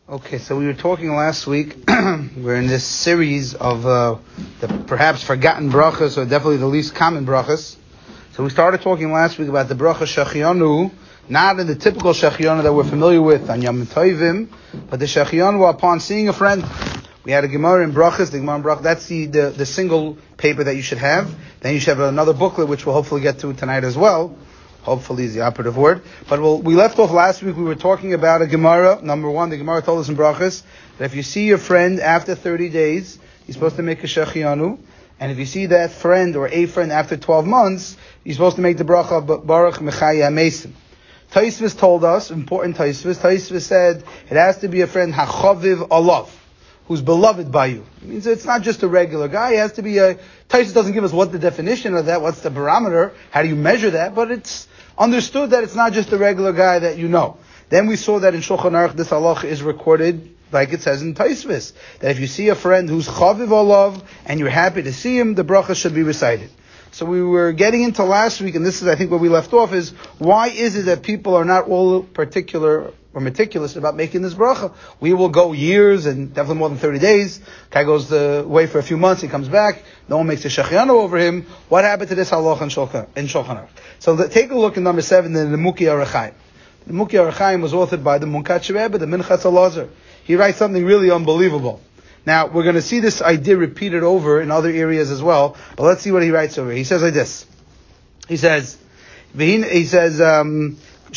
Okay, so we were talking last week. We're in this series of the perhaps forgotten brachas, or definitely the least common brachas. So we started talking last week about the bracha Shechianu, not in the typical Shechianu that we're familiar with on Yom Tovim, but the Shechianu upon seeing a friend. We had a Gemara in brachas, the Gemara in brachas. That's the single paper that you should have. Then you should have another booklet, which we'll hopefully get to tonight as well. Hopefully is the operative word. But we left off last week, we were talking about a Gemara. Number one, the Gemara told us in brachas that if you see your friend after 30 days, you're supposed to make a Shechianu. And if you see that friend or a friend after 12 months, you're supposed to make the bracha Baruch Mechaya Mesim. Taisvis told us, important Taisvis. Taisvis said it has to be a friend Hachaviv Alav, who's beloved by you. It means it's not just a regular guy. It has to be Taisvis doesn't give us what the definition of that, what's the barometer, how do you measure that, but it's understood that it's not just a regular guy that you know. Then we saw that in Shulchan Aruch this halacha is recorded like it says in Taisvis, that if you see a friend who's chaviv olav and you're happy to see him, the bracha should be recited. So we were getting into last week, and this is I think where we left off, is why is it that people are not all particular or meticulous about making this bracha? We will go years and definitely more than 30 days. Guy goes away for a few months, he comes back, no one makes a shechianu over him. What happened to this halacha in Shulchan Aruch? So take a look in number 7 in the Muki Arachaim. The Muki Arachaim was authored by the Munkach Rebbe, the Minchas Elazar. He writes something really unbelievable. Now, we're going to see this idea repeated over in other areas as well, but let's see what he writes over here. He says like this. He says, he quotes from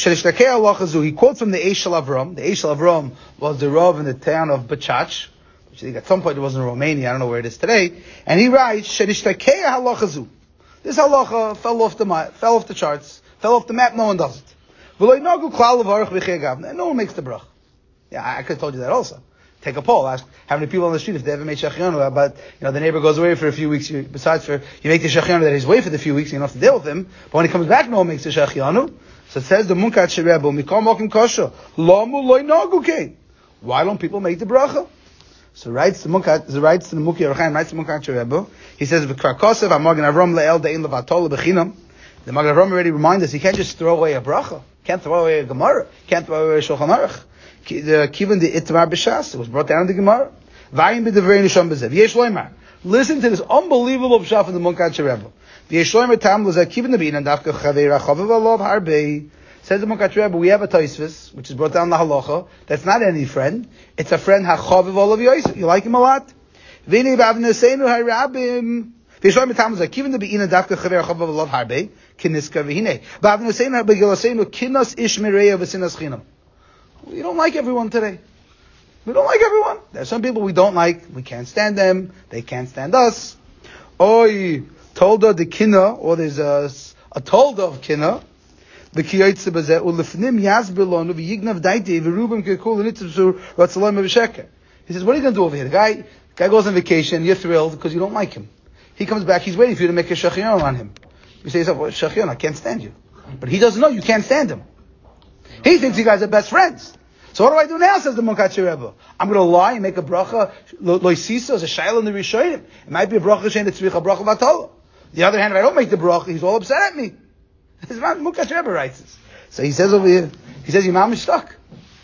the Eish Shel Avram. The Eish Shel Avram was the Rav in the town of Bachach, which I think at some point it was in Romania, I don't know where it is today, and he writes, Shenishtakei halachazu. This halacha fell off the charts, fell off the map, no one does it. No one makes the brach. Yeah, I could have told you that also. Take a poll, ask how many people on the street if they ever made shechianu, but the neighbor goes away for a few weeks, you make the shechianu that he's away for the few weeks, you don't have to deal with him, but when he comes back, no one makes the shechianu. So it says the Munkach Rebbe, Mikol Mokim Kosher, Lamu Loi Nagu Kein. Why don't people make the bracha? So writes the Muki Arachaim, writes the Munkach Rebbe, he says, V'kar Kosev HaMagen Avram Le'el De'in Levatol B'chinam. The Magen Avram already reminded us, you can't just throw away a bracha, can't throw away a Gemara, can't throw away a Shulchan Aruch. Kivan the Itmar B'Shas, it was brought down in the Gemara. Vayim b'devrei nisham b'zev. Yesh loymar. Listen to this unbelievable pshat in the Munkach Rebbe. Yesh loymar tam l'zeh kivan the b'in and dafka chaveira chaviv alav harbei. Says the Munkach Rebbe, we have a Taisvis, which is brought down the halacha. That's not any friend. It's a friend hachaviv olav yois. You like him a lot. V'nei b'avneseinu harabim. Yesh loymar tam l'zeh kivan the b'in and dafka chaveira chaviv alav harbei. Kiniska v'hinei. B'avneseinu harbei kinas ish mireya v'sinas chinam. We don't like everyone today. We don't like everyone. There's some people we don't like. We can't stand them. They can't stand us. Oy, tolda de kina, or there's a tolda of kina. The kiyotze bazeh ulefnim yazbilonu v'yignav daiti v'rubim kekul nitzvur ratzalayim v'sheker. He says, what are you going to do over here? The guy goes on vacation. You're thrilled because you don't like him. He comes back. He's waiting for you to make a shechianu on him. You say to yourself, well, shechianu, I can't stand you. But he doesn't know you can't stand him. He thinks you guys are best friends. So what do I do now, says the Munkach Rebbe? I'm going to lie and make a bracha, loisisa, as a shayla in the Rishonim. It might be a bracha shein tzricha bracha v'atola. The other hand, if I don't make the bracha, he's all upset at me. This is what Munkach Rebbe writes this. So he says over here, your mom is stuck.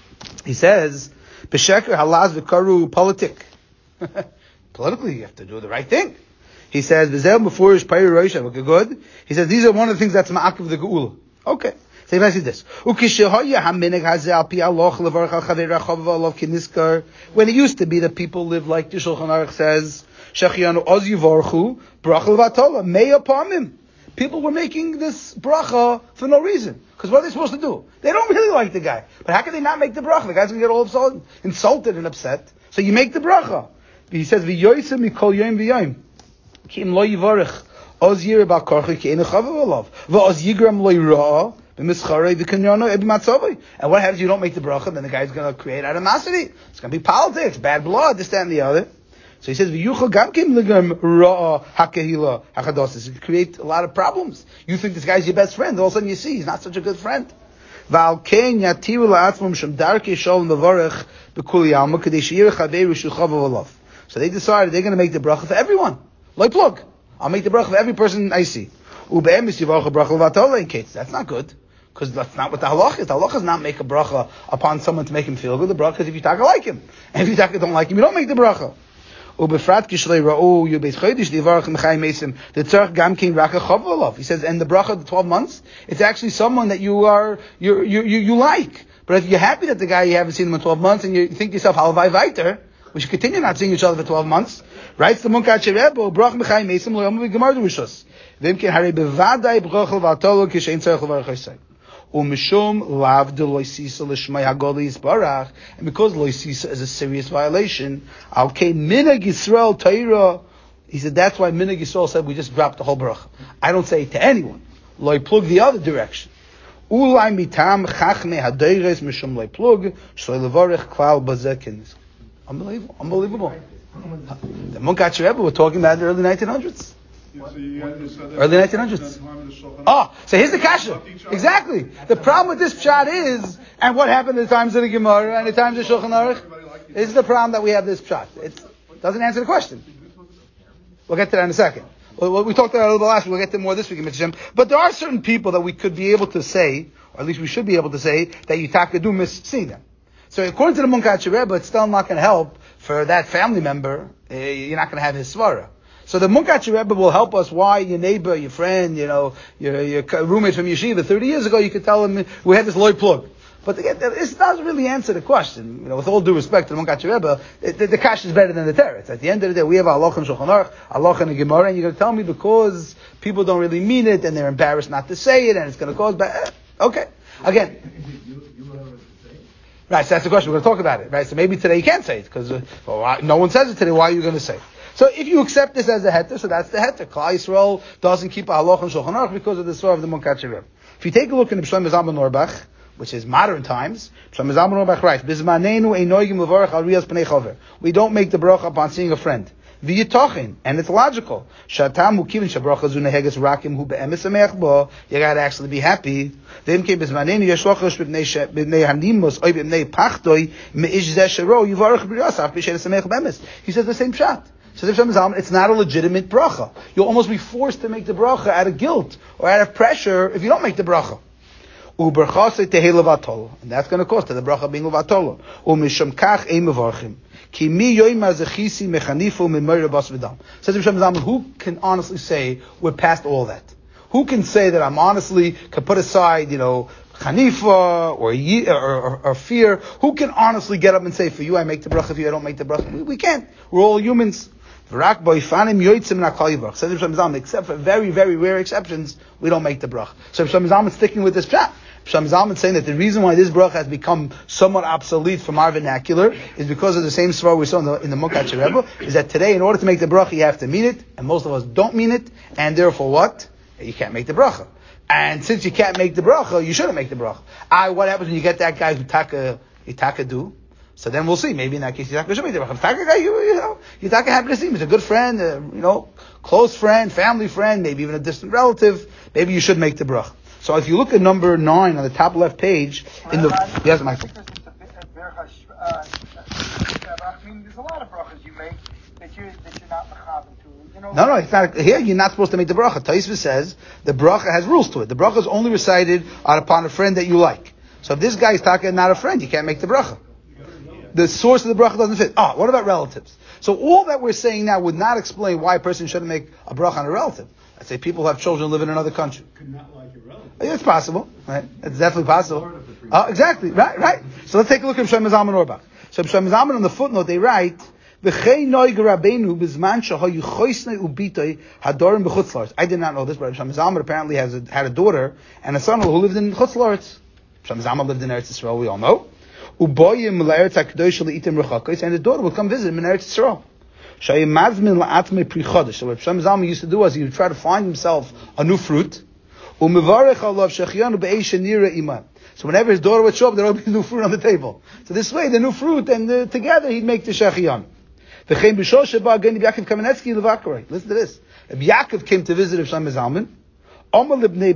He says, b'sheker halaz v'karu politik. Politically, you have to do the right thing. He says, v'zel b'furish payir roisha, good. He says, these are one of the things that's ma'akiv the geula. Okay. So he says this. When it used to be that people lived like the Shulchan Aruch says, may upon him. People were making this bracha for no reason. Because what are they supposed to do? They don't really like the guy. But how can they not make the bracha? The guy's going to get all insulted and upset. So you make the bracha. He says, and what happens if you don't make the bracha? Then the guy's going to create animosity. It's going to be politics, bad blood, this, that, and the other. So he says, it create a lot of problems. You think this guy's your best friend. All of a sudden you see he's not such a good friend. So they decided they're going to make the bracha for everyone. Like, look, I'll make the bracha for every person I see. That's not good. Because that's not what the halach is. The halach is not make a bracha upon someone to make him feel good. The bracha is if you taka like him. And if you taka don't like him, you don't make the bracha. He says, and the bracha, the 12 months, it's actually someone that you like. But if you're happy that the guy, you haven't seen him in 12 months, and you think to yourself, halavai weiter, we should continue not seeing each other for 12 months. Right? The Munkat Rebbe, brach mechai mesim, lo yomu v'gemar d'rishos. V'imkin harei bevadai brachel v'atolo kishein tzarech l'varach ha'isai. Umishum lav de loisisa l'shmai hagoli yisbarach. And because loisisa is a serious violation, al kei minhag Yisrael Torah, he said that's why minhag Yisrael said we just dropped the whole bracha. I don't say it to anyone. Loi plug the other direction. Ulai mitam chachme hadeires mishum loi plug shloi levarech klal bazekin. Unbelievable. The Munkat Rebbe we're talking about the early 1900s. Early 1900s. Oh, so here's the kasha. Exactly. The problem with this pshat is, and what happened in the times of the Gemara and the times of Shulchan Aruch, is the problem that we have this pshat. It doesn't answer the question. We'll get to that in a second. Well, we talked about it a little bit last week. We'll get to more this week in Mitzvah. But there are certain people that we could be able to say, or at least we should be able to say, that you taka do miss seeing them. So according to the Munkat Rebbe, it's still not going to help for that family member. You're not going to have his svara. So the Munkat Rebbe will help us why your neighbor, your friend, your roommate from yeshiva 30 years ago, you could tell him we had this loy plug. But again, this doesn't really answer the question. With all due respect to the Munkat Rebbe, the kash is better than the teretz. At the end of the day, we have halach and Shulchan Aruch, halach and a Gemara, and you're going to tell me because people don't really mean it and they're embarrassed not to say it and it's going to cause bad. Okay. Again. Right, so that's the question. We're going to talk about it. Right, so maybe today you can't say it because no one says it today. Why are you going to say it? So if you accept this as a heter, so that's the heter. Klal Yisrael doesn't keep a halach and Shulchan Aruch because of the svara of the Munkat Rebbe. If you take a look in the Shlomo Zalman Auerbach, which is modern times, Shlomo Zalman Auerbach writes, "Bizmanenu ein noigim levarach al riyas pnei chaver." We don't make the bracha upon seeing a friend. V'yitochin, and it's logical. Shatam ukivin shabracha zu neheges rakim hu be'emes ameach bo. You got to actually be happy. V'imkein bizmanenu yeshlochash b'nei hanimos oy b'nei pachtoi meish zeh shero yivarach b'riyasaf b'sheres ameach be'emes. He says the same shot. So it's not a legitimate bracha. You'll almost be forced to make the bracha out of guilt or out of pressure if you don't make the bracha. And that's going to cost to the bracha being levatolo. Says Rishon Zalman, who can honestly say we're past all that? Who can say that I'm honestly can put aside, chanifa or fear? Who can honestly get up and say, for you I make the bracha, for you I don't make the bracha? We can't. We're all humans. Says Rishon Zalman, except for very, very rare exceptions, we don't make the bracha. So Rishon Zalman is sticking with this pshat. Rishon Zalman is saying that the reason why this bracha has become somewhat obsolete from our vernacular is because of the same svara we saw in the Munkat Rebbe, is that today, in order to make the bracha, you have to mean it, and most of us don't mean it, and therefore what? You can't make the bracha. And since you can't make the bracha, you shouldn't make the bracha. What happens when you get that guy who taka do? So then we'll see. Maybe in that case, Yitaka should make the bracha. Yitaka guy, Yitaka happy to see him. He's a good friend, close friend, family friend, maybe even a distant relative. Maybe you should make the bracha. So if you look at number 9 on the top left page, yes, Michael. There's a lot of brachas you make that you're not mechaven to. No, it's not. Here you're not supposed to make the bracha. Taisva says the bracha has rules to it. The bracha is only recited upon a friend that you like. So if this guy is talking not a friend, you can't make the bracha. The source of the bracha doesn't fit. What about relatives? So all that we're saying now would not explain why a person shouldn't make a bracha on a relative. Let's say people have children live in another country. Could not like your relative. It's possible, right? It's definitely possible. Exactly, right. So let's take a look at Shlomo Zalman Auerbach. So Shlomo Zalman on the footnote they write, I did not know this, but Shlomo Zalman apparently had a daughter and a son-in-law who lived in Chutz La'aretz. Shlomo Zalman lived in Eretz Yisrael, we all know. And the daughter would come visit him in Eretz Yisrael. So what Shlomo Zalman used to do was he would try to find himself a new fruit. So whenever his daughter would show up, there would be new fruit on the table. So this way, the new fruit, and together he'd make the shechion. Listen to this. Rabbi Yaakov came to visit Shlomo Zalman. On Rabbi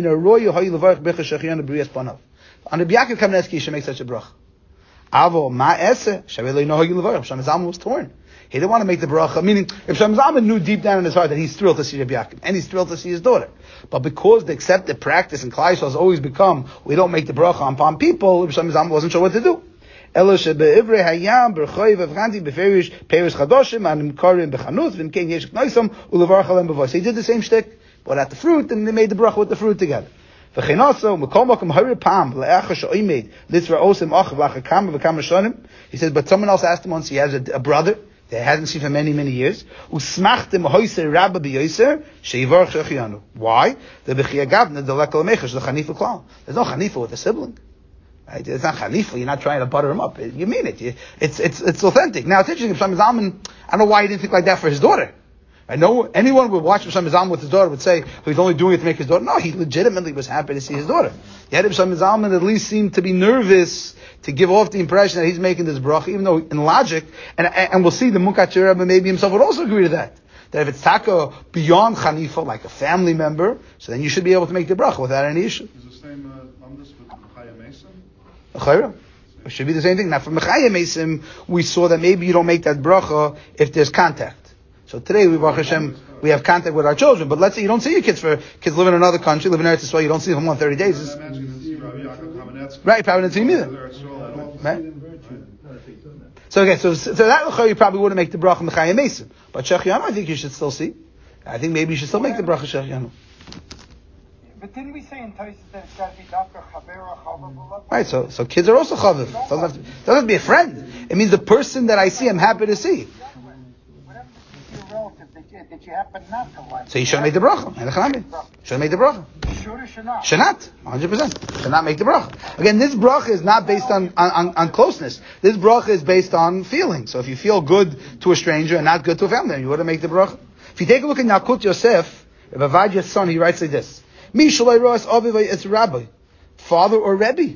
Yaakov Kamenetsky should make such a brach. Shlomo Zalman was torn. He didn't want to make the bracha, meaning if Shlomo Zalman knew deep down in his heart that he's thrilled to see Rabbi Yaakov, and he's thrilled to see his daughter. But because the accepted practice in Klal Yisrael has always become, we don't make the bracha upon people, Shlomo Zalman wasn't sure what to do. So again, so that's he did the same shtick, brought out the fruit, and they made the bracha with the fruit together. He says, but someone else asked him once, he has a brother that he hasn't seen for many, many years. Why? There's no chanifa with a sibling. Right? It's not chanifa. You're not trying to butter him up. You mean it. It's authentic. Now, it's interesting. Shlomo Zalman, I don't know why he didn't think like that for his daughter. I know anyone would watch Shlomo Zalman with his daughter would say, he's only doing it to make his daughter. No, he legitimately was happy to see his daughter. Yet Shlomo Zalman at least seemed to be nervous to give off the impression that he's making this bracha, even though in logic, and we'll see the Munkatcher Rebbe maybe himself would also agree to that. That if it's taka beyond chanifa, like a family member, so then you should be able to make the bracha without any issue. Is the same on this with Mechaya Mason? It should be the same thing. Now for Mechaya Mesim, we saw that maybe you don't make that bracha if there's contact. So today, Baruch Hashem, we have contact with our children, but let's say you don't see your kids kids live in another country, live in Eretz Yisrael, you don't see them for 30 days. Right, probably didn't see him either. Right? So again, so that you probably wouldn't make the bracha Mechaya Mesim. But Shechianu, I think you should still see. I think maybe you should still make the bracha Shechianu. But didn't we say in Tosis that it's got to be Dafka Chavera Chavav? Right, so kids are also chaviv. Doesn't have to be a friend. It means the person that I see, I'm happy to see. Whatever your relative that you happen not to like. So you should make the bracha. Should make the bracha. Should or should not? Should not. 100%. Should not make the bracha. Again, this bracha is not based on closeness. This bracha is based on feeling. So if you feel good to a stranger and not good to a family member, you wouldn't make the bracha. If you take a look at Yalkut Yosef, Rabbi Avadia's son, he writes like this. Mi shalai roas aviv es rabbi. Father or Rebbe.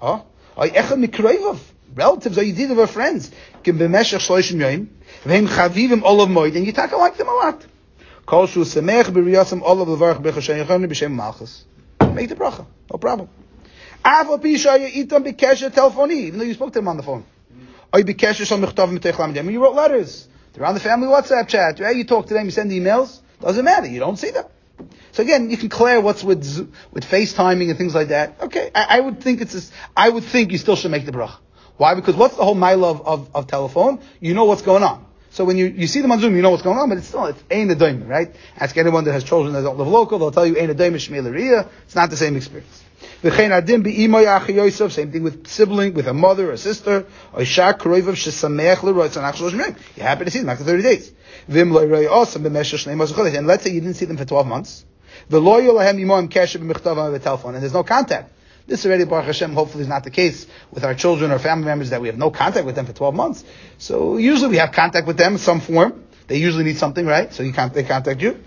Relatives or yedid of our friends. Kim b'meshech shloshim yoyim. V'hem chavivim olav moed. And you talk like them a lot. Kol shu semech b'riyasam olav levarach b'chashen yechonu b'shem malchus. Make the bracha. No problem. Av al pi shaya itam b'kesher telefoni. Even though you spoke to him on the phone. Oy b'kesher shal mechtav mitech lamidem. You wrote letters. They're on the family WhatsApp chat. Right? You talk to them, you send emails. Doesn't matter. You don't see them. So again, you can clear what's with FaceTiming and things like that. Okay, I would think you still should make the bracha. Why? Because what's the whole mile of telephone? You know what's going on. So when you see them on Zoom, you know what's going on, but it's ain't a doim, right? Ask anyone that has children that don't live local, they'll tell you ain't a doim shmei l'riyah. It's not the same experience. Same thing with sibling, with a mother or sister. You're happy to see them after 30 days. And let's say you didn't see them for 12 months. And there's no contact. This already, Baruch Hashem, hopefully is not the case with our children or family members that we have no contact with them for 12 months. So usually we have contact with them in some form. They usually need something, right? So they contact you.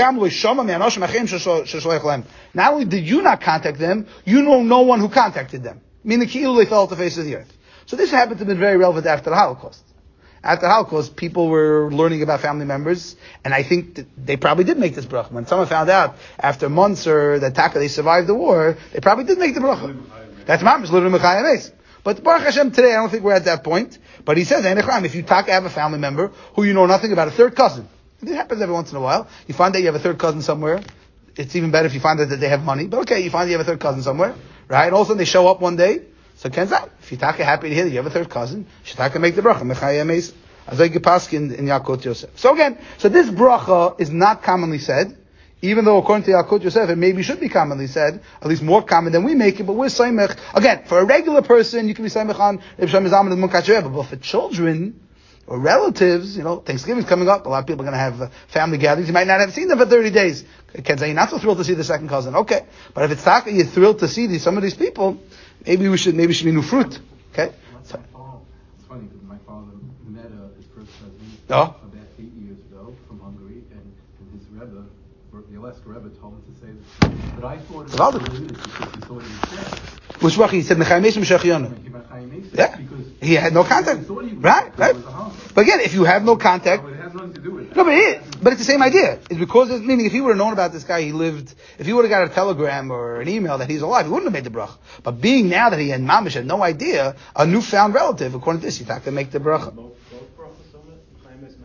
Not only did you not contact them, you know no one who contacted them. Meaning, they fell off the face of the earth. So this happened to be very relevant after the Holocaust. After the Holocaust, people were learning about family members, and I think that they probably did make this bracha. When someone found out after months or that they survived the war, they probably did make the bracha. That's mamish literally Mechaya Mesim. But Baruch Hashem, today I don't think we're at that point. But he says, if you have a family member who you know nothing about, a third cousin. It happens every once in a while. You find that you have a third cousin somewhere. It's even better if you find out that they have money. But okay, you find that you have a third cousin somewhere, right? And all of a sudden they show up one day. So Kenzai, if you're happy to hear that you have a third cousin, you should make the bracha. Mechaya Mesim. As I pass in Yalkut Yosef. So again, this bracha is not commonly said, even though according to Yalkut Yosef, it maybe should be commonly said, at least more common than we make it, but we're Saimech. Again, for a regular person, you can be Saimech on Reb Shlomo Zalman and Munkatcher Rebbe, but for children or relatives, Thanksgiving's coming up, a lot of people are going to have family gatherings, you might not have seen them for 30 days. Ken say, you're not so thrilled to see the second cousin. Okay. But if it's taka, you're thrilled to see some of these people, maybe we should be new fruit. Okay? It's funny because my father met his first cousin about 8 years ago from Hungary, and his Rebbe, the Alaska Rebbe, told him to say this. But I thought it was religious because he thought he was dead. Which bracha? He said Mechaya Mesim Shechianu. Yeah, he had no contact. Right. But again, if you have no contact, it has nothing to do with that. No, but it's the same idea. It's because meaning if he would have known about this guy, if he would have got a telegram or an email that he's alive, he wouldn't have made the bracha. But being now that he had mamish had no idea, a newfound relative, according to this, he thought to make the bracha. Both brachas on it, Mechaya Mesim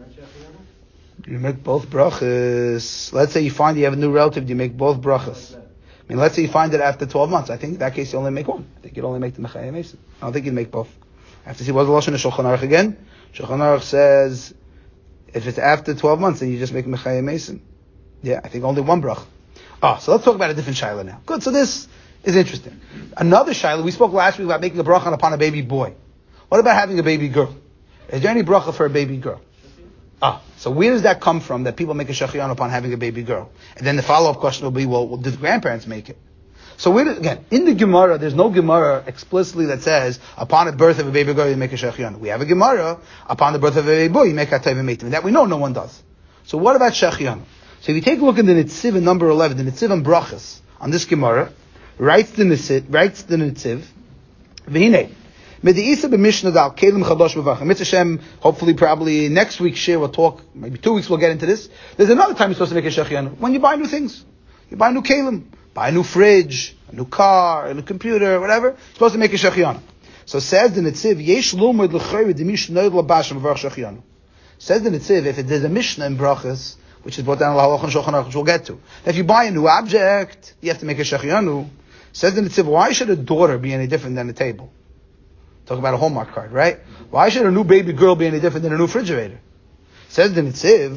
You make both brachas. Let's say you find you have a new relative, you make both brachas. I mean, let's say you find it after 12 months. I think in that case you only make one. I think you'd only make the Mechayim Mason. I don't think you'd make both. I have to see what's the Lashon of Shulchan Aruch again. Shulchan Aruch says if it's after 12 months, then you just make Mechayim Mason. Yeah, I think only one brach. So let's talk about a different shaila now. Good, so this is interesting. Another shaila, we spoke last week about making a bracha upon a baby boy. What about having a baby girl? Is there any bracha for a baby girl? So where does that come from, that people make a shachiyan upon having a baby girl? And then the follow-up question will be, well, did the grandparents make it? So again, in the Gemara, there's no Gemara explicitly that says, upon the birth of a baby girl, you make a shachiyan. We have a Gemara, upon the birth of a baby boy, you make a tayv meitim. That we know no one does. So what about shachiyan? So if you take a look in the Nitziv in number 11, the Nitziv on Brachas, on this Gemara, writes the Nitziv, V'hinei, Medi'isa b'Mishnah dal kelim chadosh b'vachim. Mitzvah Hashem, hopefully, probably next week's share we'll talk, maybe 2 weeks we'll get into this. There's another time you're supposed to make a shechianu. When you buy new things. You buy a new kelim, buy a new fridge, a new car, a new computer, whatever. You're supposed to make a shechianu. So says the Nitziv, yesh lumad l'chayr d'mish noid l'bashim v'varach shechianu. Says the Nitziv, if there's a Mishnah in Brachas, which is brought down in L'halach and Shulchan Aruch, which we'll get to. If you buy a new object, you have to make a shechianu. Says the Nitziv, why should a daughter be any different than a table? Talk about a Hallmark card, right? Why should a new baby girl be any different than a new refrigerator? Says the Nitziv,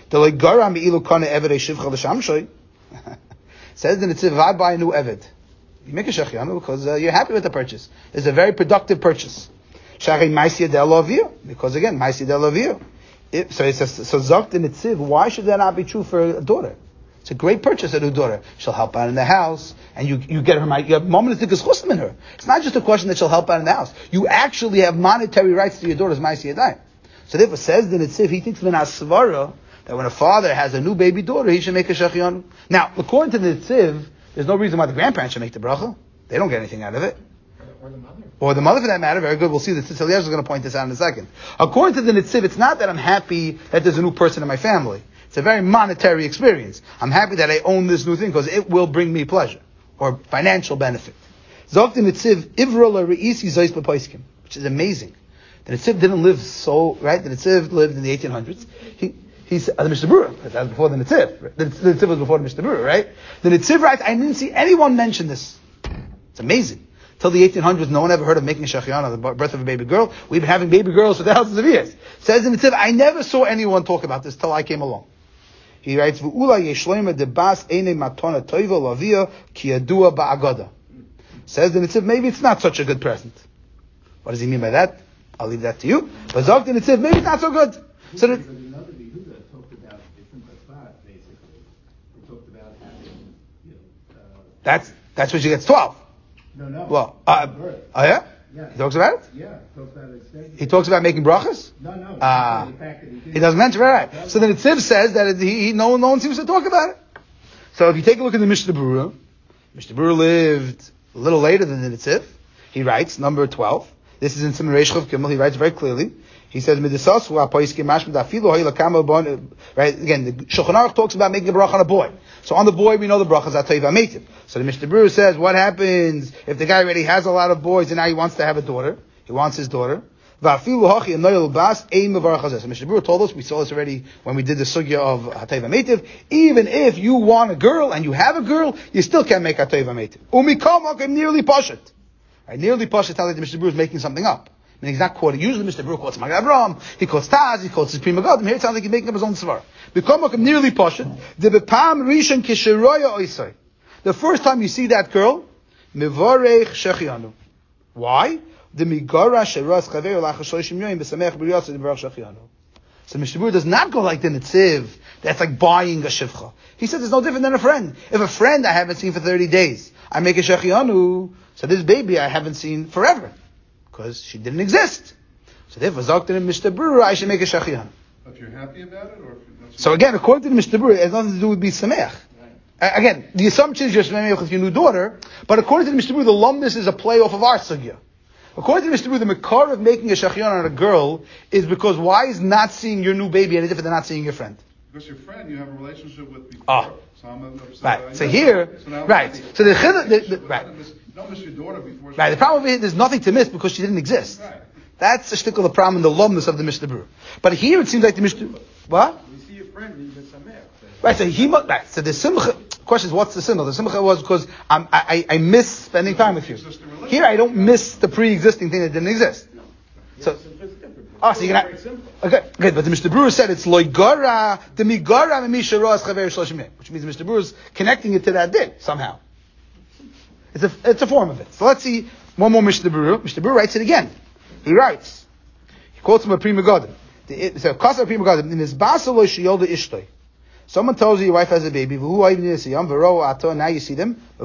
says the Nitziv, if I buy a new Eved, you make a shechianu because you're happy with the purchase. It's a very productive purchase. Because again, Maisi Delavir. So it says, so Zok the Nitziv, why should that not be true for a daughter? It's a great purchase, a new daughter. She'll help out in the house, and you get her, you have momentary chusm in her. It's not just a question that she'll help out in the house. You actually have monetary rights to your daughter's ma'aseh yadayim. So therefore says the Nitziv, he thinks that when a father has a new baby daughter, he should make a shechianu. Now, according to the Nitziv, there's no reason why the grandparents should make the bracha. They don't get anything out of it. Or the mother for that matter. Very good. We'll see that Tzitz Eliezer is going to point this out in a second. According to the Nitziv, it's not that I'm happy that there's a new person in my family. It's a very monetary experience. I'm happy that I own this new thing because it will bring me pleasure or financial benefit. Zok the Nitziv, Ivra Re'isi Zois B'Poiskim, which is amazing. The Nitziv didn't live so, right? The Nitziv lived in the 1800s. He's the Mishnah Berurah. That was before the Nitziv. The Nitziv was before the Mishnah Berurah, right? The Nitziv writes, I didn't see anyone mention this. It's amazing. Till the 1800s, no one ever heard of making a shechianu on the birth of a baby girl. We've been having baby girls for thousands of years. Says in the Nitziv, I never saw anyone talk about this till I came along. He writes, "V'ula yeshleima debas eine matona toiva lavia ki yadua ba'agada." Says the Nitziv, maybe it's not such a good present. What does he mean by that? I'll leave that to you. But Zok the Nitziv, maybe it's not so good. So that another Yehuda talked about different basat, basically. He talked about having, that's when she gets 12. No. Well, oh yeah? Yeah. He talks about it? Yeah, he talks about it. He talks about making brachas? No. The fact that he doesn't mention, right. So then the Nitziv says that no one seems to talk about it. So if you take a look at the Mishnah Berurah lived a little later than the Nitziv. He writes, number 12. This is in Siman Reish Chav Gimel. He writes very clearly. He says, right? Again, the Shulchan Aruch talks about making a bracha on a boy. So on the boy, we know the bracha is atayv meitiv. So the Mishnah Berurah says, what happens if the guy already has a lot of boys and now he wants to have a daughter? He wants his daughter. So Mishnah Berurah told us, we saw this already when we did the sugya of atayv meitiv. Even if you want a girl and you have a girl, you still can't make atayv meitiv. Nearly pashut. Right? Nearly pashut tells you the Mishnah Berurah is making something up. I mean, he's not quoting. Usually, Mishnah Berurah quotes Magen Avraham. He quotes Taz. He quotes his Prima Gadim. Here it sounds like he's making up his own svar. Nearly pashut. The first time you see that girl, mivarech shechianu. Why? The migara sheras chaver lachashoshim yoyim b'samech b'riyatz mivarech shechianu. So Mishnah Berurah does not go like the Nitziv. That's like buying a shivcha. He says it's no different than a friend. If a friend I haven't seen for 30 days, I make a shechianu. So this baby I haven't seen forever. Because she didn't exist. So therefore, Zoktan and Mishnah Berurah, I should make a shechianu. But you're happy about it? Or if you're so again, according to the Mishnah Berurah, it has nothing to do with be sameach. Right. Again, the assumption is you're sameach with your new daughter, but according to the Mishnah Berurah, the lumnus is a play off of our sugya. According to the Mishnah Berurah, the makar of making a shechianu on a girl is because why is not seeing your new baby any different than not seeing your friend? Because your friend you have a relationship with before. Right. So here, right. So the right. Don't miss your daughter before. Right. The problem is there's nothing to miss because she didn't exist. Right. That's the shtickle, the problem in the lumnus of the Mishnah Berurah. But here it seems like the Mishnah. What? You see your friend friend, he's a sameach. Right, so right, so the simcha, question is, what's the simcha? The simcha was because I miss spending time with you. Here I don't miss the pre-existing thing that didn't exist. So, so you're gonna, okay, but the Mr. Brewer said it's loigara, the migara, misharos chaver shloshim, which means Mr. Brewer's connecting it to that din, somehow. It's a form of it. So let's see one more Mr. Brewer. Mr. Brewer writes it again. He writes, he quotes from a Prima Godim. So, Kasa Prima Godim, in his basalo shiyolda ishtoi. Someone tells you your wife has a baby, now you see them, so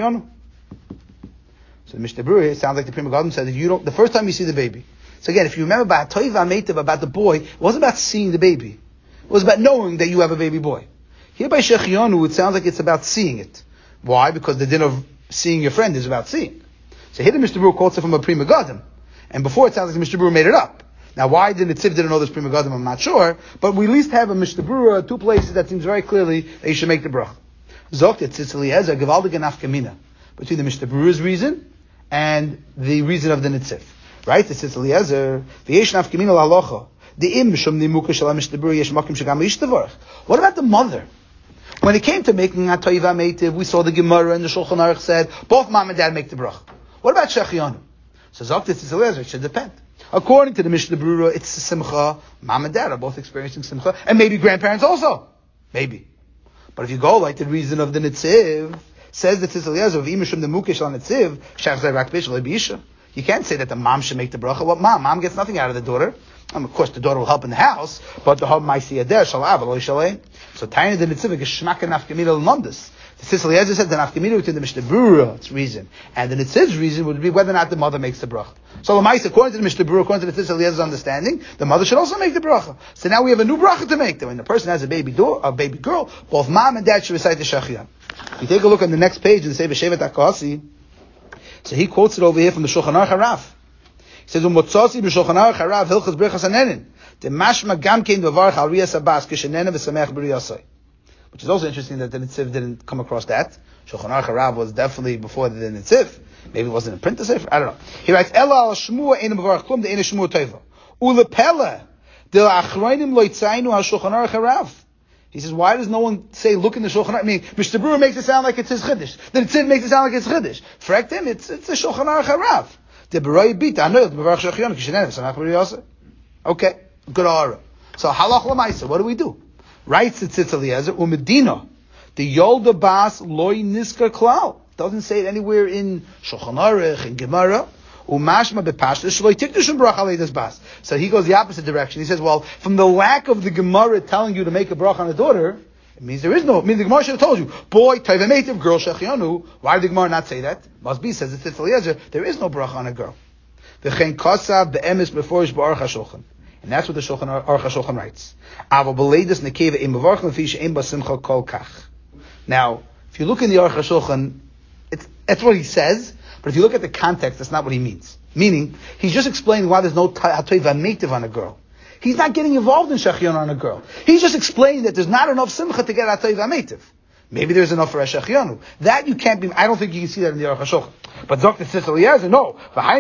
the Mishnah Brewer, it sounds like the Prima Godim said that the first time you see the baby. So again, if you remember about the boy, it wasn't about seeing the baby. It was about knowing that you have a baby boy. Here by Shechionu, it sounds like it's about seeing it. Why? Because the din of seeing your friend is about seeing. So here the Mishnah Brewer quotes it from a Prima Godim. And before it sounds like the Mishnah Brewer made it up. Now why the Netziv didn't know this Prima Godim, I'm not sure. But we at least have a Mishnah Brewer, two places that seems very clearly that you should make the bracha. Zogt et Tzitz Eliezer, Gevaldig and Afkamina. Between the Mishnah Brewer's reason and the reason of the Netziv. Right? It says Eliezer, v'yesh nafkamina l'halocha. De'im shum nimuka shel Mishnah Brewer yesh makim shegam yishtavarch. What about the mother? When it came to making a toiva meitiv, we saw the Gemara and the Shulchan Aruch said, both mom and dad make the bracha. What about Shechianu? So Zogt et Tzitz Eliezer, it should depend. According to the Mishnah Berurah, it's simcha. Mom and dad are both experiencing simcha, and maybe grandparents also. Maybe. But if you go like the reason of the Netziv, says the Tzitz Eliezer, v'imishum the mukesh al Netziv, shach zay rak bish le'bisha. You can't say that the mom should make the bracha. What mom? Mom gets nothing out of the daughter. Of course, the daughter will help in the house, but the home might see a der shalav lo shalei. So tiny the Netziv geshmak and nafkamina l'mondus. The Tzitz Eliezer said the nafkamina between the Mishnah Berurah, its reason, and the Netziv's reason would be whether or not the mother makes the bracha. So Lamais, according to the Mishnah Berurah, according to the Tzitz Eliezer's understanding, the mother should also make the bracha. So now we have a new bracha to make. When the person has a baby girl, both mom and dad should recite the Shachiyah. You take a look on the next page and say B'Shevet HaKasi. So he quotes it over here from the Shulchan Aruch Harav. He says, "Umotzasi b'Shulchan Aruch Harav hilchos brechas hanenin. The mashma gam kein bevarach al riyas abbas kishenena v'samech b'riyasai." Which is also interesting that the Netziv didn't come across that. Shulchan Aruch Harav was definitely before the Netziv. Maybe it wasn't a print to say. I don't know. He writes, "Ela al shmua ein bevarach klum de ein shmua teva. Ulepela de achronim lo yitzayinu al Shulchan Aruch Harav." He says, why does no one say, look in the Shulchan Aruch? I mean, Mr. Brewer makes it sound like it's his chiddush. The Netziv makes it sound like it's chiddush. Correct him, it's the Shulchan Aruch Harav. The Beroi Bita, I know the Bevarach Shechianu, Kishenev, Samach B'riyaseh. Okay, good aura. So, halach l'maisa, what do we do? Writes the Tzitz Eliezer, Umedina, the Yolda Bas Loi Niska Klal. Doesn't say it anywhere in Shulchan Aruch, in Gemara. Umashma bepashta shloi tikdushim bracha leidas bas. So he goes the opposite direction. He says, well, from the lack of the Gemara telling you to make a bracha on a daughter, it means there is no. I mean, the Gemara should have told you, boy, tayvametiv, girl shechianu. Why did the Gemara not say that? Must be, says the Tzitz Eliezer, there is no bracha on a girl. V'chein kasav be'emes beforish ba'aruch hashulchan. And that's what the Shulchan Aruch HaShulchan writes. Ava b'leidas nekeva im bevarchim fi she'im basimcha kol kach. Now, if you look in the Aruch HaShulchan, that's what he says. But if you look at the context, that's not what he means. Meaning, he's just explaining why there's no hatoiva meitiv on a girl. He's not getting involved in Shechianu on a girl. He's just explaining that there's not enough simcha to get hatoiva meitiv. Maybe there's enough for a Shechianu. That you can't be, I don't think you can see that in the Aruch HaShulchan. But Dr. Tzitz Eliezer, no.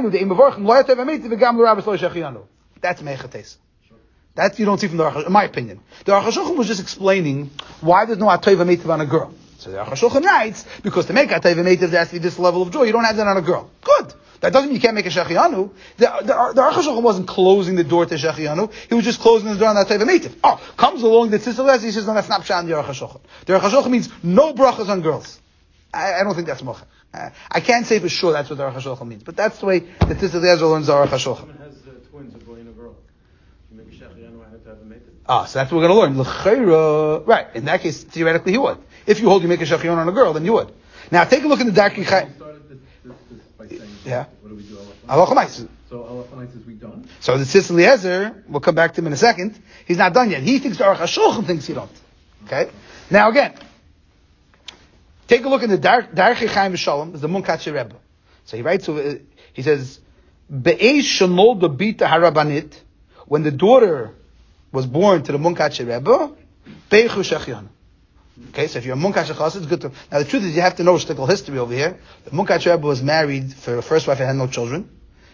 That's mechates. That you don't see from the Aruch HaShulchan, in my opinion. The Aruch HaShulchan was just explaining why there's no hatoiva meitiv on a girl. So the Aruch HaShulchan writes, because to make a teiva meitiv there has to be this level of joy. You don't have that on a girl. Good. That doesn't mean you can't make a Shechianu. The Aruch HaShulchan wasn't closing the door to Shechianu. He was just closing the door on that teiva meitiv. Oh, comes along the Tzitz Eliezer, he says, no, that's not pshat in the Aruch HaShulchan. The Aruch HaShulchan means no brachas on girls. I don't think that's mocha. I can't say for sure that's what the Aruch HaShulchan means, but that's the way the Tzitz Eliezer learns the Aruch HaShulchan. Someone has twins, a boy and a girl. You make a Shechianu, I have to have a meitiv. So that's what we're going to learn. L'chayra, right? In that case, theoretically, he would. If you hold you make a Shechianu on a girl, then you would. Now, take a look in the Darkei Chaim. We started this by saying, Yeah. What do we do? Halacha Ma'aseh. So Halacha Ma'aseh, is we done? So the Tzitz Eliezer, we'll come back to him in a second. He's not done yet. He thinks the Aruch HaShulchan thinks you don't. Okay. Now again, take a look in the Darkei Chaim V'Shalom. There's the Munkatche Rebbe. So he writes. He says, "Be'ez shenol the bita harabanit." When the daughter was born to the Munkatche Rebbe, Beichu Shechianu. Okay, so if you're a Munkatche Chassid, it's good to. Now the truth is, you have to know shtickle history over here. The Munkatche Rebbe was married for the first wife and had no children.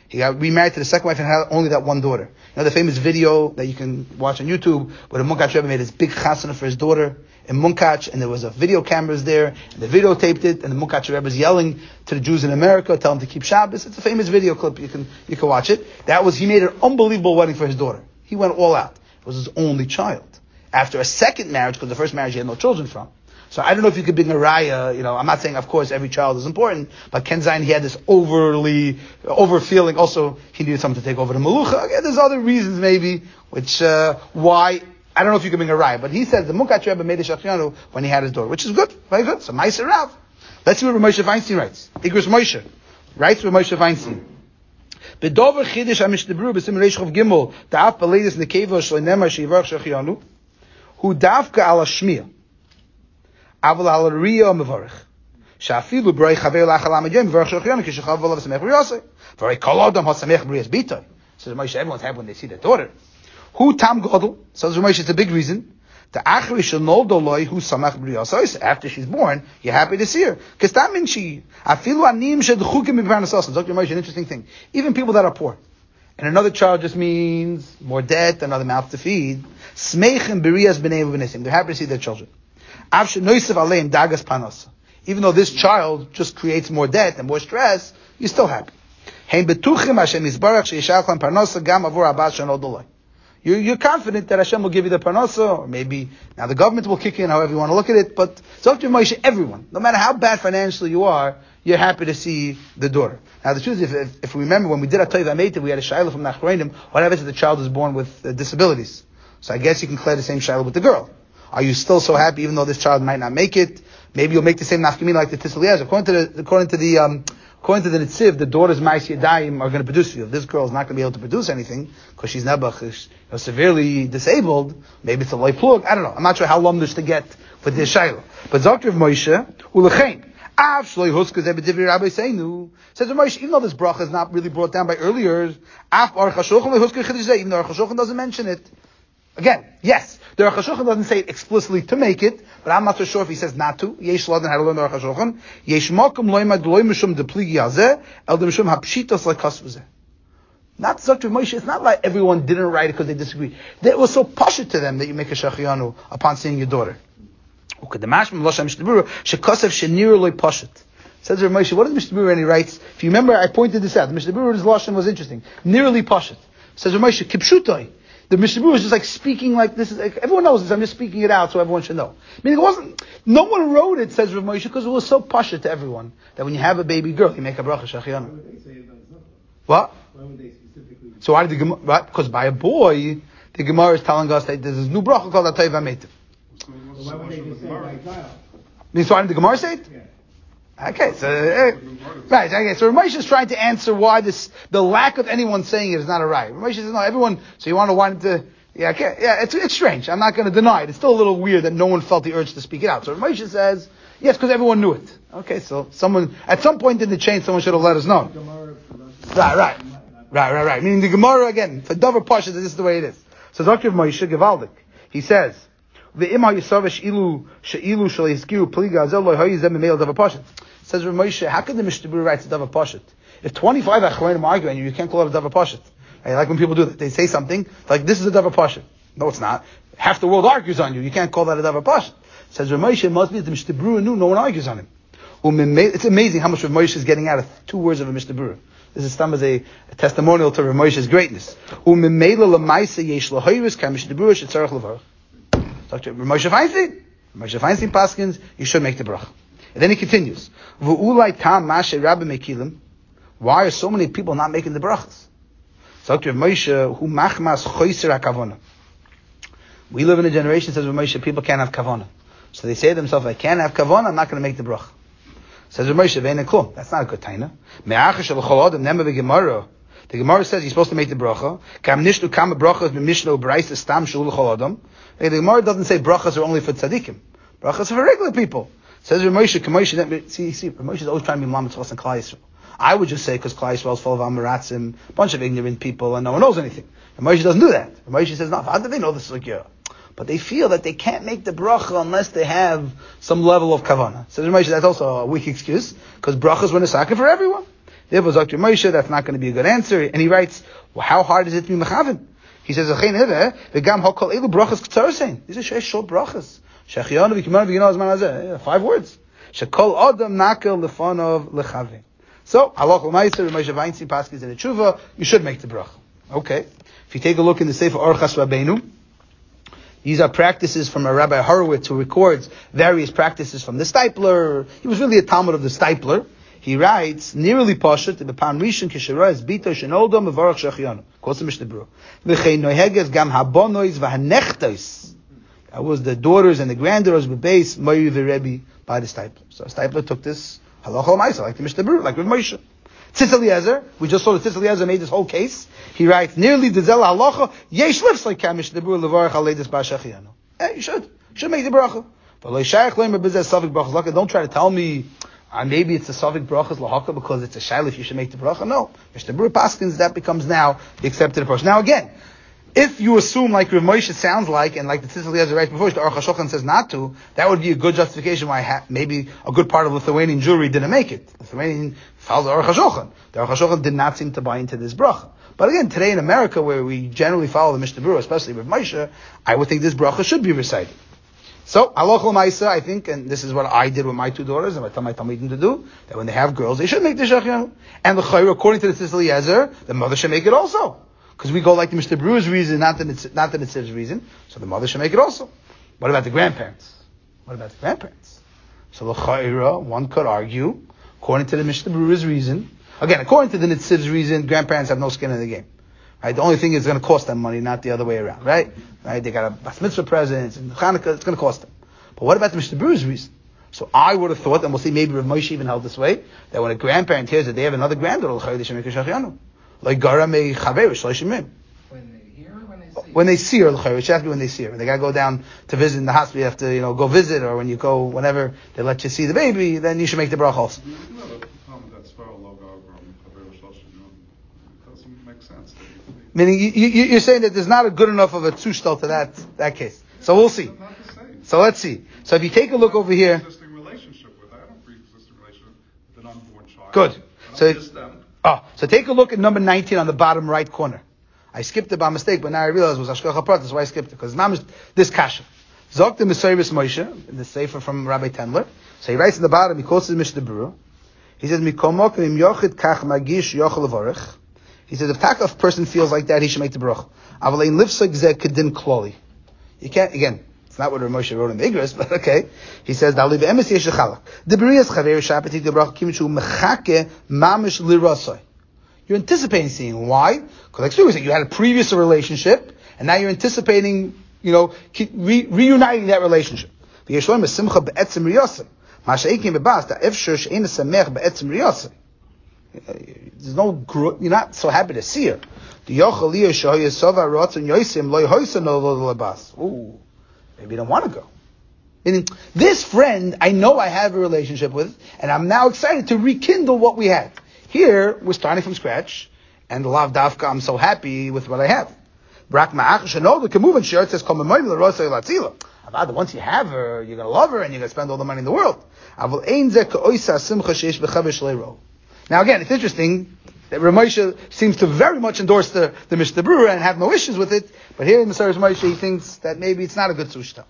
He got remarried to the second wife and had only that one daughter. You know the famous video that you can watch on YouTube where the Munkach Rebbe made his big chasana for his daughter in Munkach, and there was a video cameras there, and the videotaped it, and the Munkach Rebbe is yelling to the Jews in America, tell them to keep Shabbos. It's a famous video clip. You can watch it. He made an unbelievable wedding for his daughter. He went all out. It was his only child. After a second marriage, because the first marriage he had no children from. So I don't know if you could bring a raya, I'm not saying, of course, every child is important, but Ken Zayin, he had this over feeling. Also, he needed someone to take over the Malucha. Again, there's other reasons maybe, which, why, I don't know if you could bring a raya, but he says the Munkach Rebbe made a Shachrianu when he had his daughter, which is good, very good. So, Meiser Rav. Let's see what Moshe Feinstein writes. Igros Moshe. Writes with Moshe Feinstein. Bedover Chidish HaMishtabru B'sim Reish Chav Gimel Da'af B'leidus Nekeva Shloinemar Sheyivarach Shachrianu Hu Dafka Ala Shmiya Aval Ala Riya Mevarich Shafilu B'rei Chaver Lach Ala Medyon Mevarich Shachrianu Kishachav V'lav Samech B'riyasei V'rei Kol Adam HaSamech B'riyas B'itoi. Says Moshe, everyone's happy when they see their daughter. Hu Tam Godel. Says Moshe, it's a big reason. The Achri Shenoldo Loi Hu Samech B'riyasei. After she's born, you're happy to see her. Because that means Afilu Anim Shedchukim B'Parnasos. Dr. Moshe, an interesting thing. Even people that are poor. And another child just means more debt, another mouth to feed. Smeichem B'riyas B'nei V'nesim. They're happy to see their children. Even though this child just creates more debt and more stress, you're still happy. You're confident that Hashem will give you the parnasa, or maybe now the government will kick in, however you want to look at it. But Dr. Moshe, everyone, no matter how bad financially you are, you're happy to see the daughter. Now the truth is, if we remember when we did Atoiv Ameita, we had a shayla from Nachroinim. What happens if the child is born with disabilities? So I guess you can clear the same shayla with the girl. Are you still so happy even though this child might not make it? Maybe you'll make the same nafkamina like the Tisel Eliezer. According to the Nitziv, the daughters Ma'is Yadayim are going to produce for you. If this girl is not going to be able to produce anything because she's nebach, severely disabled, maybe it's a loy plug. I don't know. I'm not sure how lumdish to get with this shayla. But Dr. Moshe ulechein. Says Moshe, even though this bracha is not really brought down by earlier, even though Aruch HaShulchan doesn't mention it. Again, yes, the Aruch HaShulchan doesn't say it explicitly to make it, but I'm not so sure if he says not to. Yesh Ladan had to learn the Aruch HaShulchan. Yesh Mokum Loimad Loim Mishum Depligi Yazeh El Mishum Hapshitos Lekasvuzeh. Not Dr. Moshe. It's not like everyone didn't write it because they disagreed. It was so pashut to them that you make a Shachianu upon seeing your daughter. Says Rav Moshe, what does Mishnah Berurah, and he writes, if you remember, I pointed this out, the Mishnah Berurah's lashon was interesting. Nearly pashut. Says Rav Moshe, kipshutoi. The Mishnah Berurah is just like speaking like this. Like, everyone knows this, I'm just speaking it out so everyone should know. Meaning no one wrote it, says Rav Moshe, because it was so pashut to everyone, that when you have a baby girl, you make a bracha shachianu. What? Why would they specifically? So why did the Gemara, right? Because by a boy, the Gemara is telling us that there's this new bracha called Atoiv Ametiv. Why would they just say by child? So why did the Gemara say it? Yeah. Okay, so right. Okay, so Ramesh is trying to answer why the lack of anyone saying it is not a right. Ramesh says no, everyone. So you want to it's strange. I'm not going to deny it. It's still a little weird that no one felt the urge to speak it out. So Ramesh says yes, because everyone knew it. Okay, so someone at some point in the chain, someone should have let us know. Right. Meaning the Gemara again for Dover Pasha, this is the way it is. So Dr. Moshe Gevaldik, he says. Says Rav Moshe, how can the Mishnah Berurah write a Davar Pashat? If 25 Achronim argue and you can't call it a Davar Pashat. Right? Like when people do that, they say something like this is a Davar Pashat. No, it's not. Half the world argues on you. You can't call that a Davar Pashat. Says Rav Moshe, it must be that the Mishnah Berurah knew no one argues on him. It's amazing how much Rav Moshe is getting out of 2 words of a Mishnah Berurah. This is some as a testimonial to Rav Moshe's greatness. Dr. Moshe Feinstein Paskins, you should make the bracha. And then he continues. Why are so many people not making the brachas? Dr. Moshe, who machmas choiser hakavona. We live in a generation, says Rav Moshe, people can't have kavona. So they say to themselves, I can't have kavona, I'm not going to make the bracha. Says Rav Moshe, that's not a good taina. The Gemara says you're supposed to make the bracha. The Gemara doesn't say brachas are only for tzaddikim. Brachas are for regular people. Says Rav Moshe, Rav Moshe is always trying to be Mlamet Chos and Klal Yisrael. I would just say because Klal Yisrael is full of Amaratzim, a bunch of ignorant people, and no one knows anything. Rav Moshe doesn't do that. Rav Moshe says, no, how do they know this like you? But they feel that they can't make the bracha unless they have some level of kavanah. Says Rav Moshe, that's also a weak excuse, because brachas were nesaka for everyone. Therefore, Dr. Moshe, that's not going to be a good answer. And he writes, well, how hard is it to be mechavin? He says, these are short brachas. 5 words. Shekol adam nakel lefanov lechavin. So, halach l'maiser, Moshe Weinstein paskins in the tshuva, you should make the bracha. Okay. If you take a look in the Sefer Orchas Rabbeinu, these are practices from a Rabbi Horowitz who records various practices from the Stipler. He was really a Talmud of the Stipler. He writes, nearly pashat, the Pan Rishon Kisharoy is Bito Shenoldo Mevarach Shechianu. Quotes the Mishnah Berurah. V'chein noheges gam habonois v'hanechtois. That was the daughters and the granddaughters of base Moyu v'Rebbe by the Stipler. So Stipler took this halacha l'maisa, like the Mishnah Berurah, like Rav Moshe. Tzitz Eliezer, we just saw that Tzitz Eliezer made this whole case. He writes, nearly the Zel halacha, yesh lips like Kamish the Berurah levarach aledis ba'shechianu. You should make the bracha. But don't try to tell me, maybe it's a Safik brachas lahaka because it's a shaila if you should make the bracha. No. Mishnah Berurah paskins, that becomes now the accepted approach. Now again, if you assume like Rav Moshe sounds like, and like the Tzitz Eliezer writes before, the Aruch HaShulchan says not to, that would be a good justification why maybe a good part of Lithuanian Jewry didn't make it. Lithuanian follows the Aruch HaShulchan. The Aruch HaShulchan did not seem to buy into this bracha. But again, today in America, where we generally follow the Mishnah Berurah, especially with Moshe, I would think this bracha should be recited. So, halach l'maisa, I think, and this is what I did with my 2 daughters, and I tell my talmidim to do, that when they have girls, they should make the shechianu. And the chayr, according to the Tzitz Eliezer, the mother should make it also. Because we go like the Mishnah Berurah's reason, not the Nitziv's reason, so the mother should make it also. What about the grandparents? So the chayra, one could argue, according to the Mishnah Berurah's reason, again, according to the Nitziv's reason, grandparents have no skin in the game. Right? The only thing is going to cost them money, not the other way around, right? They got a Bas Mitzvah presents and Chanukah, it's going to cost them. But what about the Mishnah Berurah's reason? So I would have thought, and we'll see maybe Rav Moshe even held this way, that when a grandparent hears that they have another granddaughter, they should make a shechianu. Like Gara me Chaver, Shloshim Mim. When they see her, it should have to be when they see her. When they got to go down to visit in the hospital, you have to, go visit, or when you go, whenever they let you see the baby, then you should make the bracha also. You do have a problem with that Sfar logo from Chaver Shloshim Mim. It doesn't make sense. Meaning, you're saying that there's not a good enough of a tzushtal to that case. So we'll see. So let's see. So if you take a look over here. Pre-existing relationship with, I don't pre-existing relationship with an unborn child. Good. So take a look at number 19 on the bottom right corner. I skipped it by mistake, but now I realize it was Hashgacha Prat, that's why I skipped it, because mamish this kasha. Zok the Mesorivus Moshe, in the sefer from Rabbi Tendler. So he writes in the bottom, he quotes the Mishnah Berurah. He says, Mikomok im yochid kach magish yochel avarich. He says, if a person feels like that, he should make the bracha. Avalein lifsek zeh kedin kloli. You can't, again, it's not what Rav Moshe wrote in the Igros, but okay. He says, Dali be'emes yesh lechalak. The Berurah's chaver shapetik the bracha kimchu mechake mamish lirasoi. You're anticipating seeing. Why? Because like Stu said, you had a previous relationship, and now you're anticipating, reuniting that relationship. There's no you're not so happy to see her. Ooh, maybe you don't want to go. Meaning, this friend, I know I have a relationship with, and I'm now excited to rekindle what we had. Here, we're starting from scratch, and the Lav Dafka, I'm so happy with what I have. Once you have her, you're going to love her, and you're going to spend all the money in the world. Now again, it's interesting that Rav Moshe seems to very much endorse the Mishnah Berurah and have no issues with it, but here in the Mesorivus Moshe, he thinks that maybe it's not a good sushta.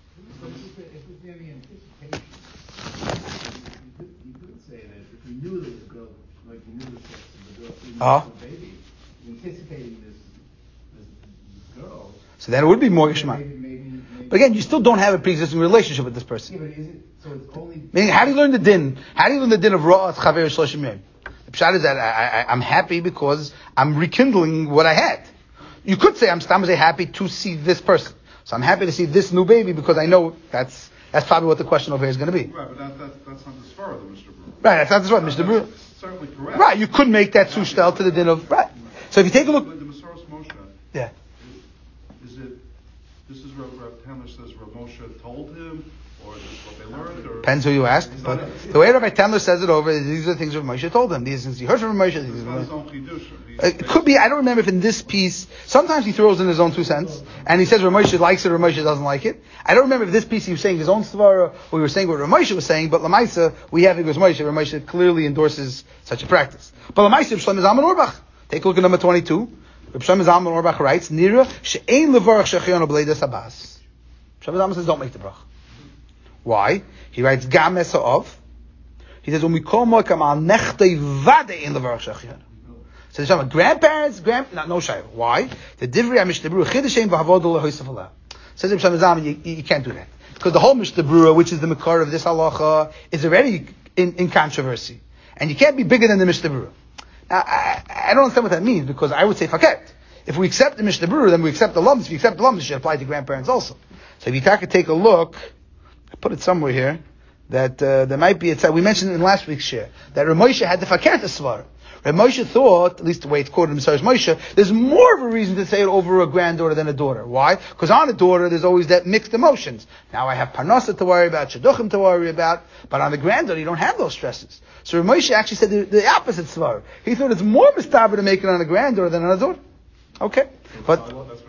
Anticipating this girl. So then it would be more Ishmael. But again, you still don't have a pre-existing relationship with this person. Yeah, but is it, so it's only... Meaning, how do you learn the din? How do you learn the din of Ra'at Chaver Shloshim Yom? The pshat is that I'm happy because I'm rekindling what I had. You could say I'm happy to see this person. So I'm happy to see this new baby because I know that's probably what the question over here is going to be. Right, but that's not the Sfar of the Mishnah Berurah. Right, that's not the Sfar of the Mishnah Berurah. Certainly correct. Right, you could make that sushtel to the din of... Right. So if you take a look... The Mesorivus Moshe. Yeah. This is Rav Tendler says Rav Moshe told him, Or is this what they learned? Or Depends who you ask. But the way Rabbi Tendler says it over, these are the things Rav Moshe told them. These things he heard from Rav Moshe. it's not his own chidush. It could be, I don't remember if in this piece, sometimes he throws in his own 2 cents, and he says Rav Moshe likes it, Rav Moshe doesn't like it. I don't remember if this piece he was saying his own svara, or he was saying what Rav Moshe was saying, but Lamaisa, we have it was Moshe. Rav Moshe clearly endorses such a practice. But Lamaisa, Rav Shlomo Zalman Auerbach. Take a look at number 22. Rav Shlomo Zalman Auerbach writes, Nira, she'ein levarach shechionu b'leidas habas. Rav Shlomo Zalman says, don't make the brach. Why? He writes, Gam Esa of. He says, Umikol mo'kam al nechtei vade in levarach shechionu. So the grandparents, no shayla. Why? The divrei HaMishnah Berurah chidushein v'havodah lehoisef alah. Says Rav Shlomo Zalman, you can't do that because the whole Mishnah Berurah, which is the makar of this halacha, is already in controversy, and you can't be bigger than the Mishnah Berurah. Now, I don't understand what that means because I would say faket. If we accept the Mishnah Berurah, then we accept the lums. If you accept the lums, it should apply to grandparents also. So if you take a look, I put it somewhere here that there might be. We mentioned in last week's share that Rav Moshe had the faket svar. Rav Moshe thought, at least the way it's quoted in Mesilas Moshe, there's more of a reason to say it over a granddaughter than a daughter. Why? Because on a daughter, there's always that mixed emotions. Now I have parnasa to worry about, shidduchim to worry about, but on the granddaughter, you don't have those stresses. So Rav Moshe actually said the opposite svar. He thought it's more mistaber to make it on a granddaughter than on a daughter. Okay. But,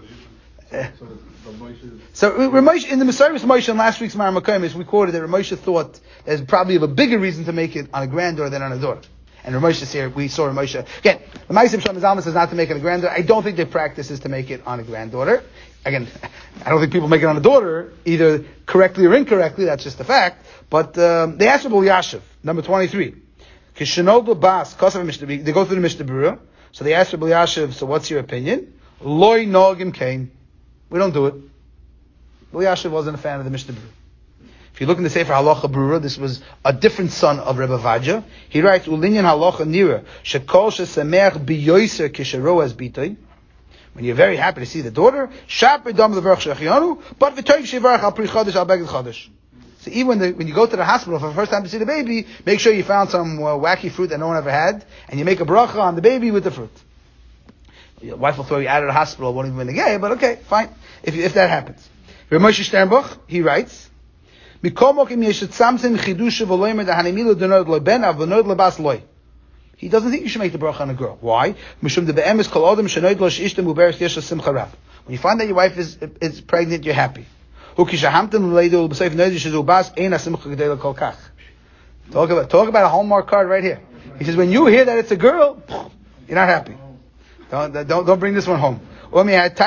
so Rav Moshe, in the Mesilas Moshe in last week's Mareh Makom, we quoted that Rav Moshe thought there's probably a bigger reason to make it on a granddaughter than on a daughter. And Rav Moshe here, we saw Rav Moshe. Again, the Ma'aseh Shlomo Zalman says not to make it on a granddaughter. I don't think their practice is to make it on a granddaughter. Again, I don't think people make it on a daughter, either correctly or incorrectly, that's just a fact. But they asked Rabbi Yashiv, number 23. They go through the Mishnah Berurah. So they asked Rabbi Yashiv, so what's your opinion? Loi nogim kain. We don't do it. Rabbi Yashiv wasn't a fan of the Mishnah Berurah. If you look in the Sefer Halacha Berurah, this was a different son of Rebbe Vadja. He writes, Ulinyan Halacha Nira, Shekol Shesamech Biyoiser Kishero as Bitoi. When you're very happy to see the daughter, Shap Edom Levarach Shechionu, but V'toiv Shevarach Al Pri Chodesh Al Beged Chodesh. So even when you go to the hospital for the first time to see the baby, make sure you found some wacky fruit that no one ever had, and you make a bracha on the baby with the fruit. Your wife will throw you out of the hospital, won't even win the game, but okay, fine, if that happens. Rav Moshe Sternbuch, he writes, he doesn't think you should make the bracha on a girl. Why? When you find that your wife is pregnant, you're happy. Talk about a Hallmark card right here. He says, when you hear that it's a girl, you're not happy. Don't bring this one home. So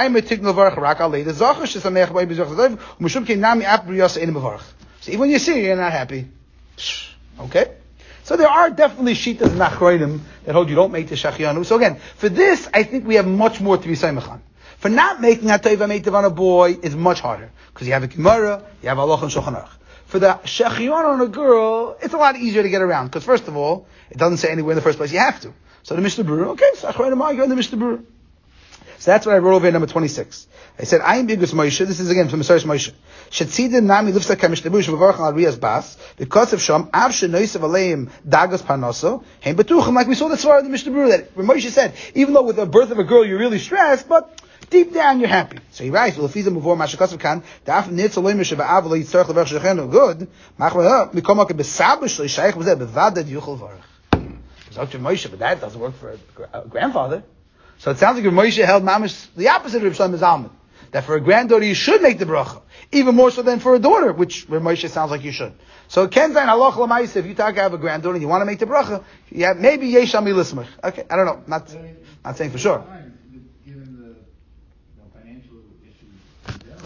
even when you see it, you're not happy. Okay? So there are definitely shittas and achronim that hold you don't make the shachianu. So again, for this, I think we have much more to be saimach on. For not making hatayva meitiv on a boy is much harder. Because you have a Gemara, you have Halach and Shulchan Aruch. For the shachianu on a girl, it's a lot easier to get around. Because first of all, it doesn't say anywhere in the first place you have to. So the Mishnah Berurah, okay, so achronim argue in the Mishnah Berurah. So that's what I wrote over here, number 26. I said, I am Bigus Moshe. This is again from Mesilas Moshe. Shetzidin nami lifsa kamishna bush v'varach al riyas bas because of sham av shenoisav aleim dagas parnoso hein betuchim, like we saw the svara of the Mishnah Berurah that Moshe said, even though with the birth of a girl you're really stressed, but deep down you're happy. So he writes, "L'fizim b'vor mashakasav kan da'af nitz aleim mishav av lo yitzarach levarach shechenu good machma mikomok besabish leishayich b'zeh bevadad yuchol varach." It's up to Moshe, but that doesn't work for a grandfather. So it sounds like Moshe held mamish the opposite of Rav Shlomo Zalman. That for a granddaughter you should make the bracha, even more so than for a daughter, which Rav Moshe sounds like you should. So it can zayin halach l'maisa if you have a granddaughter and you want to make the bracha, yeah, maybe yesham ilismach. Okay, I don't know, not saying for sure. Given the financial issues in general,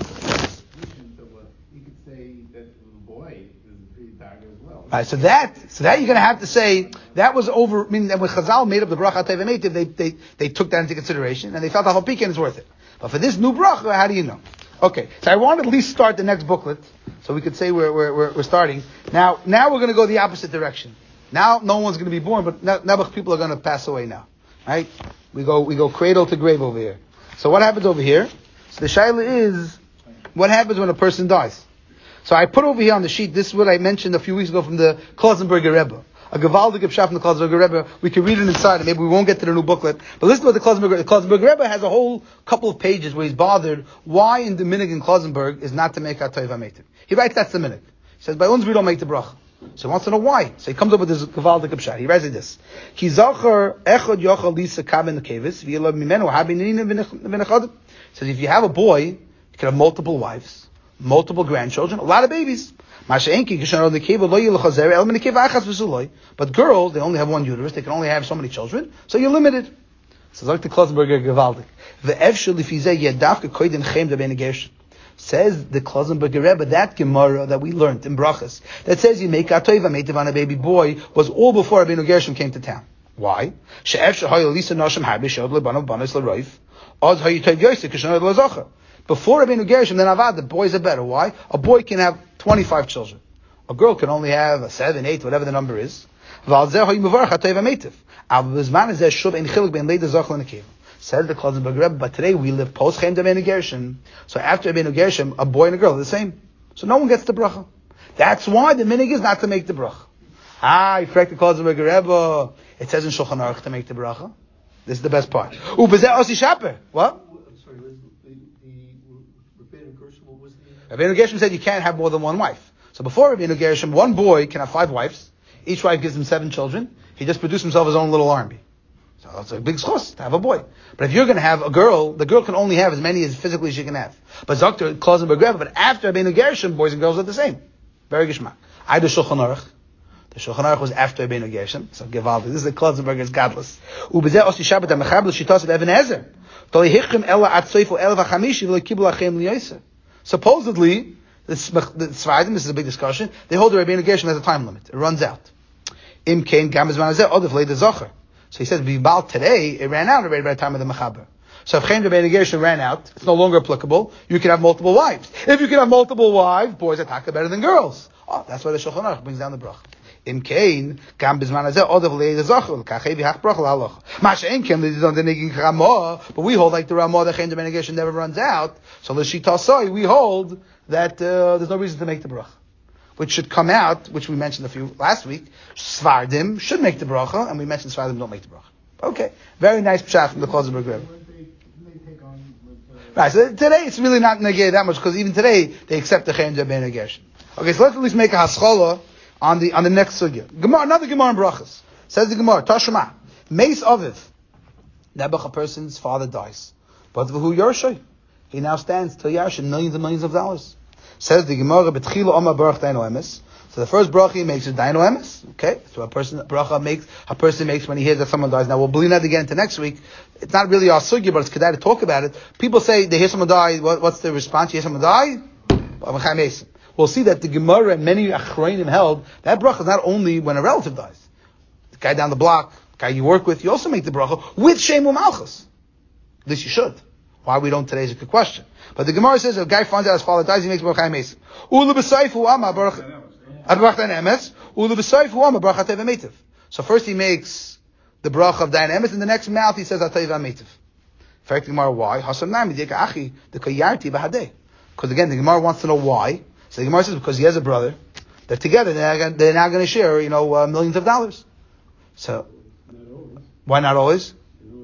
you could say that the boy is pretty tired as well. Right, so that you're going to have to say that was over. I mean, when Chazal made up the bracha teva meitiv, they took that into consideration and they felt that Halpikin is worth it. But for this new bracha, how do you know? Okay, so I want to at least start the next booklet, so we could say we're starting. Now we're going to go the opposite direction. Now no one's going to be born, but now people are going to pass away now. Right? We go cradle to grave over here. So what happens over here? So the shaila is, what happens when a person dies? So I put over here on the sheet, this is what I mentioned a few weeks ago from the Klausenberger Rebbe. A Gevaldig Pshat from the Klausenberger Rebbe. We can read it inside, and maybe we won't get to the new booklet. But listen to what the Klausenberger Rebbe has a whole couple of pages where he's bothered why in the minhag in Klausenberg is not to make Hatayva Meitiv. He writes that's the minhag. He says, by uns we don't make the bracha. So he wants to know why. So he comes up with this Gavaldik Pshat. He writes like this. Ki zachar echad yochal lisa kaben kevis v'yelav mimenu habinina v'nechad. Says if you have a boy, you can have multiple wives, multiple grandchildren, a lot of babies. But girls, they only have one uterus, they can only have so many children, so you're limited. So like the Klausenberger Gavaldik. Says the Klausenberger Rebbe, that Gemara that we learned in Brachas, that says you make Atoiva Meitiv on a baby boy, was all before Rabbeinu Gershom came to town. Why? Before Rabbeinu Gershom, then Avad, the boys are better. Why? A boy can have 25 children. A girl can only have 7, 8, whatever the number is. Says the Klausenberg Rebbe, but today we live post Chaim Rabbeinu Gershom. So after Rabbeinu Gershom, a boy and a girl are the same. So no one gets the bracha. That's why the minig is not to make the bracha. You correct the Klausenberg Rebbe. It says in Shulchan Aruch to make the bracha. This is the best part. What? Rabbeinu Gershom said you can't have more than one wife. So before Rabbeinu Gershom, one boy can have 5 wives. Each wife gives him 7 children. He just produced himself his own little army. So it's a big schos to have a boy. But if you're going to have a girl, the girl can only have as many as physically she can have. But Dr. Klausenberg Rebbe, but after Rabbeinu Gershom, boys and girls are the same. Very geschmack. I do Shulchan Aruch. The Shulchan Aruch was after Rabbeinu Gershom. So Gevaldi. This is the Klausenberger's godless. Ubezeh osi Shabbat ha-mechabel shitas of Even Ezer. Toli hichrim ela at soifo ela v'chamishi v'lo kibul achem liyoser. Supposedly, the Tzvaidim, this is a big discussion, they hold the Rabbeinu Gershom has a time limit. It runs out. Im kein gam zman hazeh odef leid zocher. So he says, Bibal today, it ran out already by the time of the Mechaber. So if Chaim Rabbeinu Gershom ran out, it's no longer applicable. You can have multiple wives. If you can have multiple wives, boys are taka better than girls. Oh, that's why the Shulchan Aruch brings down the brach. Im kein gam bizman hazeh odef leid zocher. Kachei v'hach brach la'aloch. Masha'en kem l'dizon denegin Ramah. But we hold like the Ramah that Chaim Rabbeinu Gershom never runs out. So the Shita Soi, we hold that there's no reason to make the bracha. Which should come out, which we mentioned last week, Svardim should make the bracha, and we mentioned Svardim don't make the bracha. Okay. Very nice pshat from the Klausenberg Rebbe. Right, so today it's really not negay that much, because even today they accept the Chaim Rabbeinu Gershom. Okay, so let's at least make a haschola on the next sugya. Gemara, another Gemara in brachas. Says the Gemara, Tashma, Meis Aviv. Nebuch, a person's father dies. But who Yershay? He now stands till Yarshin millions and millions of dollars. Says the Gemara, Betchila Oma Baruch Daino Emes. So the first bracha he makes is Daino Emes. Okay, so a person makes when he hears that someone dies. Now we'll bleed that again into next week. It's not really our sugya, but it's kedai to talk about it. People say they hear someone die. What's the response? You hear someone die? We'll see that the Gemara and many Achrayim held that bracha is not only when a relative dies. The guy down the block, the guy you work with, you also make the bracha with Shemu Malchus. At least you should. Why we don't today is a good question. But the Gemara says if a guy finds out his father dies, he makes bracha mesim. Ulu b'sayfu ama bracha emes. Ulu b'sayfu ama bracha teva meitiv. So first he makes the bracha of dayan emes, in the next mouth he says ateva meitiv. Fact the Gemara, why? Hasam nami dika achi the kayarti b'hadei. Because again the Gemara wants to know why. So the Gemara says because he has a brother, they're together. They're now going to share millions of dollars. So why not always?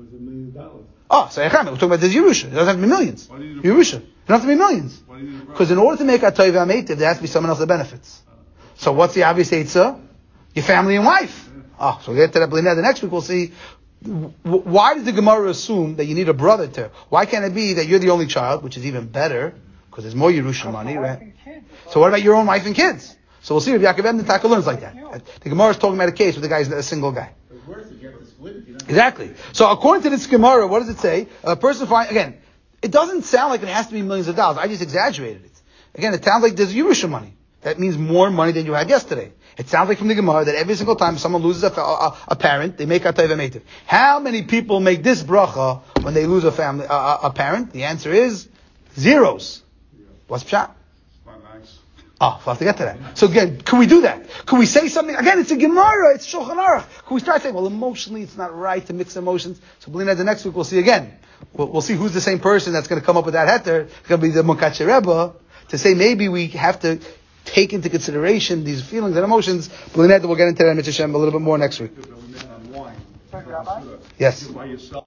Oh, so we're talking about this Yerusha. It doesn't have to be millions. Yerusha. It doesn't have to be millions. Because in order to make a Toiv HaMeitiv, there has to be someone else that benefits. So what's the obvious Eitzah? Your family and wife. So we'll get to that the next week. We'll see. Why does the Gemara assume that you need a brother to? Why can't it be that you're the only child, which is even better, because there's more Yerusha money, right? So what about your own wife and kids? So we'll see if Yaakov Ebn Taka learns like that. The Gemara is talking about a case where the guy's a single guy. Exactly. So according to this Gemara, what does it say? A person again, it doesn't sound like it has to be millions of dollars. I just exaggerated it. Again, it sounds like there's Yerusha money. That means more money than you had yesterday. It sounds like from the Gemara that every single time someone loses a parent, they make a Taiva Meitiv. How many people make this bracha when they lose a parent? The answer is zeros. What's pshat? We'll have to get to that. So again, can we do that? Can we say something? Again, it's a Gemara, it's Shulchan Aruch. Can we start saying, well, emotionally it's not right to mix emotions? So Belina, the next week we'll see again. We'll see who's the same person that's going to come up with that heter. It's going to be the Mokatche Rebbe, to say maybe we have to take into consideration these feelings and emotions. Belina, we'll get into that, Mitzvah Shem, a little bit more next week. Yes.